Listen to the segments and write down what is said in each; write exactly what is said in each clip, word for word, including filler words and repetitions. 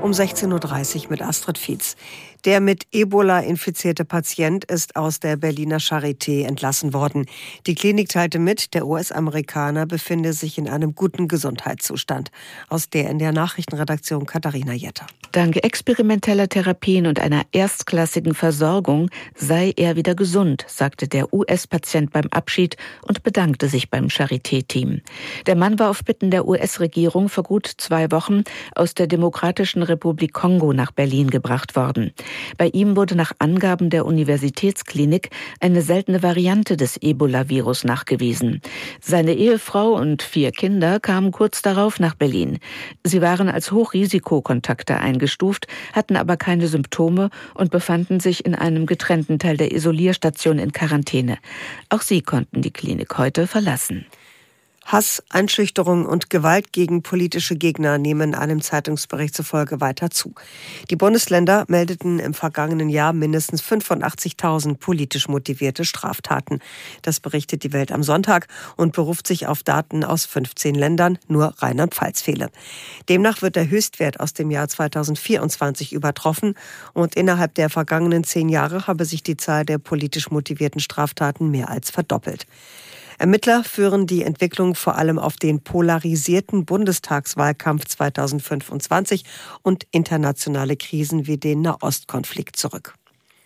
um sechzehn Uhr dreißig mit Astrid Fietz. Der mit Ebola infizierte Patient ist aus der Berliner Charité entlassen worden. Die Klinik teilte mit, der U S-Amerikaner befinde sich in einem guten Gesundheitszustand. Aus der in der Nachrichtenredaktion Katharina Jetter. Dank experimenteller Therapien und einer erstklassigen Versorgung sei er wieder gesund, sagte der U S-Patient beim Abschied und bedankte sich beim Charité-Team. Der Mann war auf Bitten der U S-Regierung vor gut zwei Wochen aus der Demokratischen Republik Kongo nach Berlin gebracht worden. Bei ihm wurde nach Angaben der Universitätsklinik eine seltene Variante des Ebola-Virus nachgewiesen. Seine Ehefrau und vier Kinder kamen kurz darauf nach Berlin. Sie waren als Hochrisikokontakte eingestuft, hatten aber keine Symptome und befanden sich in einem getrennten Teil der Isolierstation in Quarantäne. Auch sie konnten die Klinik heute verlassen. Hass, Einschüchterung und Gewalt gegen politische Gegner nehmen einem Zeitungsbericht zufolge weiter zu. Die Bundesländer meldeten im vergangenen Jahr mindestens fünfundachtzigtausend politisch motivierte Straftaten. Das berichtet die Welt am Sonntag und beruft sich auf Daten aus fünfzehn Ländern, nur Rheinland-Pfalz fehle. Demnach wird der Höchstwert aus dem Jahr zweitausendvierundzwanzig übertroffen und innerhalb der vergangenen zehn Jahre habe sich die Zahl der politisch motivierten Straftaten mehr als verdoppelt. Ermittler führen die Entwicklung vor allem auf den polarisierten Bundestagswahlkampf zweitausendfünfundzwanzig und internationale Krisen wie den Nahostkonflikt zurück.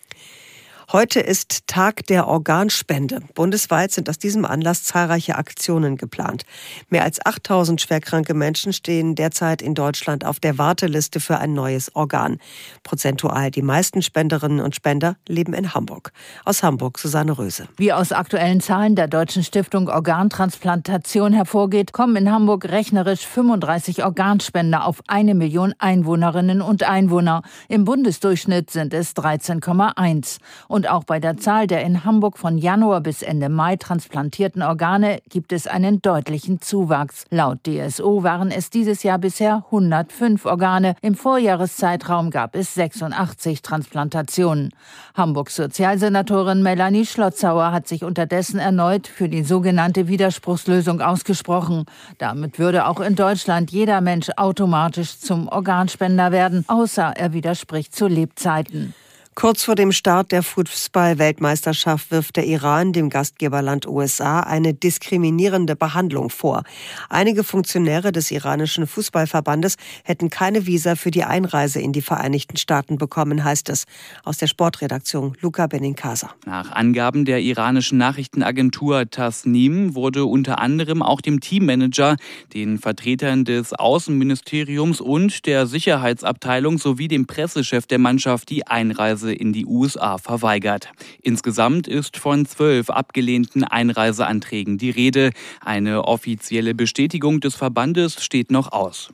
Heute ist Tag der Organspende. Bundesweit sind aus diesem Anlass zahlreiche Aktionen geplant. Mehr als achttausend schwerkranke Menschen stehen derzeit in Deutschland auf der Warteliste für ein neues Organ. Prozentual die meisten Spenderinnen und Spender leben in Hamburg. Aus Hamburg Susanne Röse. Wie aus aktuellen Zahlen der Deutschen Stiftung Organtransplantation hervorgeht, kommen in Hamburg rechnerisch fünfunddreißig Organspender auf eine Million Einwohnerinnen und Einwohner. Im Bundesdurchschnitt sind es dreizehn Komma eins. Und auch bei der Zahl der in Hamburg von Januar bis Ende Mai transplantierten Organe gibt es einen deutlichen Zuwachs. Laut D S O waren es dieses Jahr bisher hundertfünf Organe. Im Vorjahreszeitraum gab es sechsundachtzig Transplantationen. Hamburgs Sozialsenatorin Melanie Schlotzauer hat sich unterdessen erneut für die sogenannte Widerspruchslösung ausgesprochen. Damit würde auch in Deutschland jeder Mensch automatisch zum Organspender werden, außer er widerspricht zu Lebzeiten. Kurz vor dem Start der Fußball-Weltmeisterschaft wirft der Iran dem Gastgeberland U S A eine diskriminierende Behandlung vor. Einige Funktionäre des iranischen Fußballverbandes hätten keine Visa für die Einreise in die Vereinigten Staaten bekommen, heißt es. Aus der Sportredaktion Luca Benincasa. Nach Angaben der iranischen Nachrichtenagentur Tasnim wurde unter anderem auch dem Teammanager, den Vertretern des Außenministeriums und der Sicherheitsabteilung sowie dem Pressechef der Mannschaft die Einreise in die U S A verweigert. Insgesamt ist von zwölf abgelehnten Einreiseanträgen die Rede. Eine offizielle Bestätigung des Verbandes steht noch aus.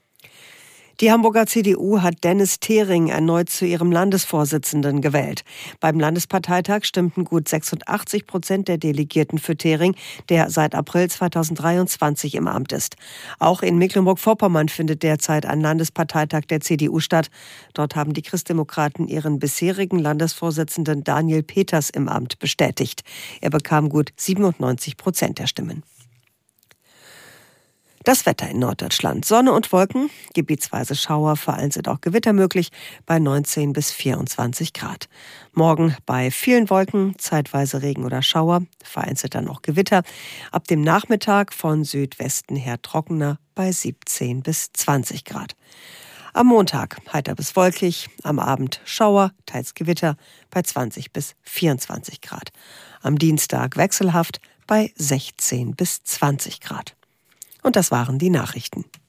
Die Hamburger C D U hat Dennis Thering erneut zu ihrem Landesvorsitzenden gewählt. Beim Landesparteitag stimmten gut sechsundachtzig Prozent der Delegierten für Thering, der seit April zweitausenddreiundzwanzig im Amt ist. Auch in Mecklenburg-Vorpommern findet derzeit ein Landesparteitag der C D U statt. Dort haben die Christdemokraten ihren bisherigen Landesvorsitzenden Daniel Peters im Amt bestätigt. Er bekam gut siebenundneunzig Prozent der Stimmen. Das Wetter in Norddeutschland. Sonne und Wolken, gebietsweise Schauer, vereinzelt auch Gewitter möglich, bei neunzehn bis vierundzwanzig Grad. Morgen bei vielen Wolken, zeitweise Regen oder Schauer, vereinzelt dann auch Gewitter. Ab dem Nachmittag von Südwesten her trockener bei siebzehn bis zwanzig Grad. Am Montag heiter bis wolkig, am Abend Schauer, teils Gewitter bei zwanzig bis vierundzwanzig Grad. Am Dienstag wechselhaft bei sechzehn bis zwanzig Grad. Und das waren die Nachrichten.